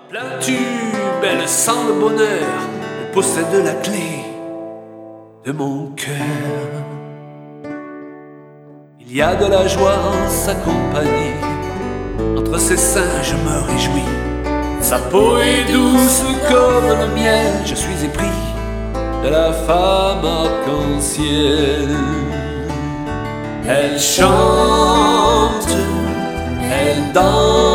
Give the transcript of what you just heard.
Plein tube, elle sent le bonheur, elle possède la clé de mon cœur. Il y a de la joie en sa compagnie, entre ses seins je me réjouis. Sa peau est douce comme le miel, je suis épris de la femme arc-en-ciel. Elle chante, elle danse,